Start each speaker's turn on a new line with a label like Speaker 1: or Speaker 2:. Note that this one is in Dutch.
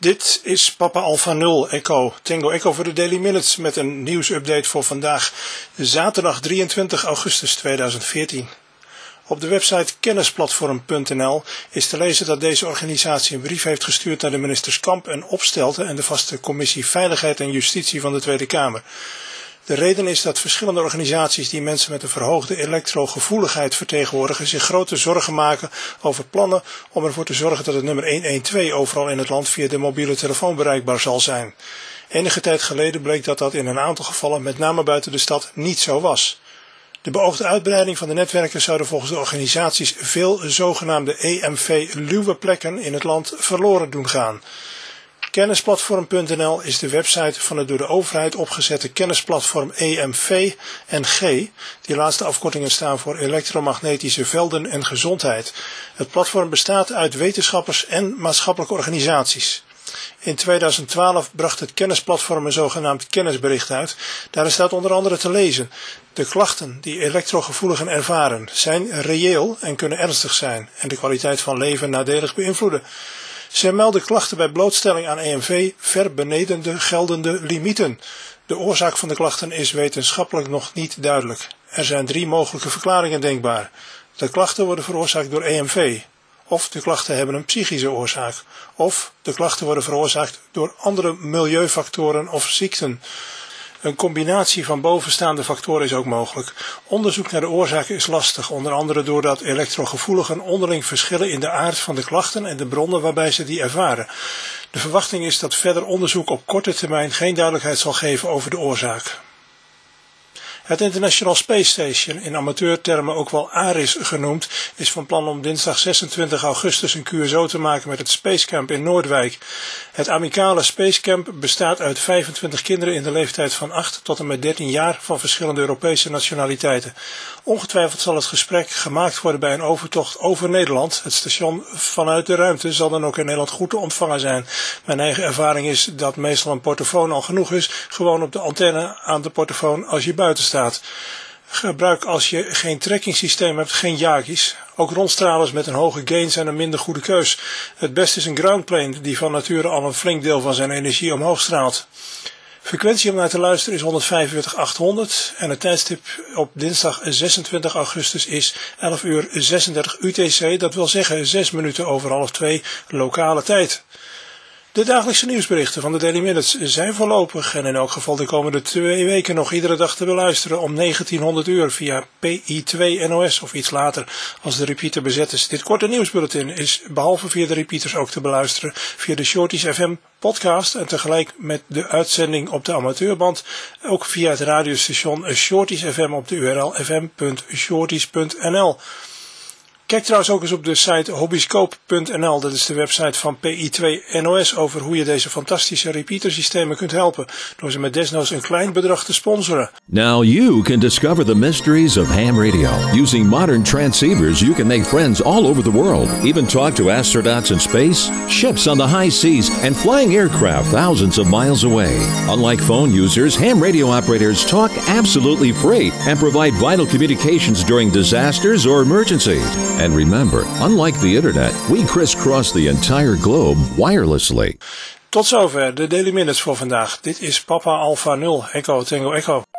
Speaker 1: Dit is Papa Alpha 0 Echo, Tango Echo voor de Daily Minutes met een nieuwsupdate voor vandaag, zaterdag 23 augustus 2014. Op de website kennisplatform.nl is te lezen dat deze organisatie een brief heeft gestuurd naar de ministers Kamp en Opstelten en de vaste commissie Veiligheid en Justitie van de Tweede Kamer. De reden is dat verschillende organisaties die mensen met een verhoogde elektrogevoeligheid vertegenwoordigen zich grote zorgen maken over plannen om ervoor te zorgen dat het nummer 112 overal in het land via de mobiele telefoon bereikbaar zal zijn. Enige tijd geleden bleek dat in een aantal gevallen, met name buiten de stad, niet zo was. De beoogde uitbreiding van de netwerken zouden volgens de organisaties veel zogenaamde EMV-luwe plekken in het land verloren doen gaan. Kennisplatform.nl is de website van het door de overheid opgezette kennisplatform EMV en G. Die laatste afkortingen staan voor elektromagnetische velden en gezondheid. Het platform bestaat uit wetenschappers en maatschappelijke organisaties. In 2012 bracht het kennisplatform een zogenaamd kennisbericht uit. Daarin staat onder andere te lezen: de klachten die elektrogevoeligen ervaren zijn reëel en kunnen ernstig zijn en de kwaliteit van leven nadelig beïnvloeden. Zij melden klachten bij blootstelling aan EMV ver beneden de geldende limieten. De oorzaak van de klachten is wetenschappelijk nog niet duidelijk. Er zijn 3 mogelijke verklaringen denkbaar. De klachten worden veroorzaakt door EMV. Of de klachten hebben een psychische oorzaak. Of de klachten worden veroorzaakt door andere milieufactoren of ziekten. Een combinatie van bovenstaande factoren is ook mogelijk. Onderzoek naar de oorzaken is lastig, onder andere doordat elektrogevoeligen onderling verschillen in de aard van de klachten en de bronnen waarbij ze die ervaren. De verwachting is dat verder onderzoek op korte termijn geen duidelijkheid zal geven over de oorzaak. Het International Space Station, in amateurtermen ook wel ARIS genoemd, is van plan om dinsdag 26 augustus een QSO te maken met het Space Camp in Noordwijk. Het amicale Space Camp bestaat uit 25 kinderen in de leeftijd van 8 tot en met 13 jaar van verschillende Europese nationaliteiten. Ongetwijfeld zal het gesprek gemaakt worden bij een overtocht over Nederland. Het station vanuit de ruimte zal dan ook in Nederland goed te ontvangen zijn. Mijn eigen ervaring is dat meestal een portofoon al genoeg is, gewoon op de antenne aan de portofoon als je buiten staat. Gebruik als je geen trackingsysteem hebt geen Yagis. Ook rondstralers met een hoge gain zijn een minder goede keus. Het beste is een groundplane die van nature al een flink deel van zijn energie omhoog straalt. Frequentie om naar te luisteren is 145.800 en het tijdstip op dinsdag 26 augustus is 11:36 UTC, dat wil zeggen 6 minuten over 1:30 lokale tijd. De dagelijkse nieuwsberichten van de Daily Minutes zijn voorlopig en in elk geval de komende 2 weken nog iedere dag te beluisteren om 1900 uur via PI2 NOS of iets later als de repeater bezet is. Dit korte nieuwsbulletin is behalve via de repeaters ook te beluisteren via de Shorties FM podcast en tegelijk met de uitzending op de amateurband ook via het radiostation Shorties FM op de URL fm.shorties.nl. Kijk trouwens ook eens op de site hobbyscope.nl, dat is de website van PI2 NOS, over hoe je deze fantastische repeatersystemen kunt helpen, door ze met desnoods een klein bedrag te sponsoren.
Speaker 2: Now you can discover the mysteries of ham radio. Using modern transceivers, you can make friends all over the world. Even talk to astronauts in space, ships on the high seas, and flying aircraft thousands of miles away. Unlike phone users, ham radio operators talk absolutely free and provide vital communications during disasters or emergencies. And remember, unlike the internet, we crisscross the entire globe wirelessly.
Speaker 1: Tot zover de Daily Minutes voor vandaag. Dit is Papa Alpha 0 Echo Tango Echo.